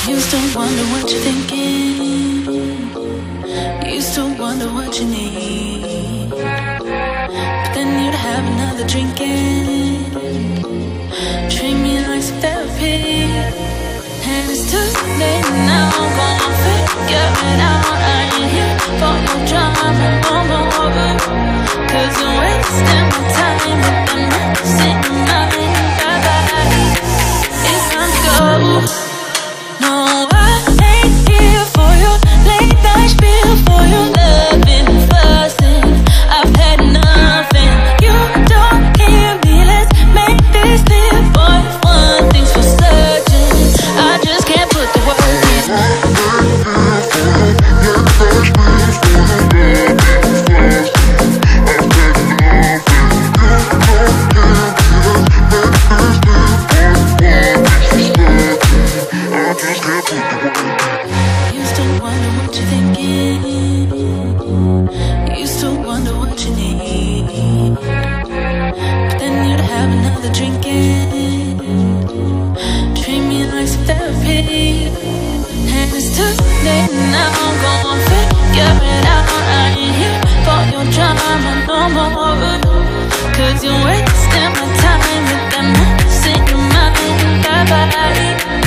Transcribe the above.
Used to wonder what you're thinking. Used to wonder what you need. But then you'd have another drink and treat me like some therapy. And it's too late now, I'm gonna figure it out. I ain't here for your drama no more. Cause you're wasting my time with the mess in your mind. Bye-bye, it's time to go. No, I ain't here for your late night spiel, for your loving and fussing. I've had nothing, you don't hear me. Let's make this clear, boy. One thing's for certain, I just can't put the work in. Used to wonder what you're thinking. Used to wonder what you need. But then you'd have another drink and treat me like some therapy. And it's too late now, I'm gonna figure it out. I ain't here for your drama no more. Cause you're wasting my time with that mess in your mind. Bye-bye.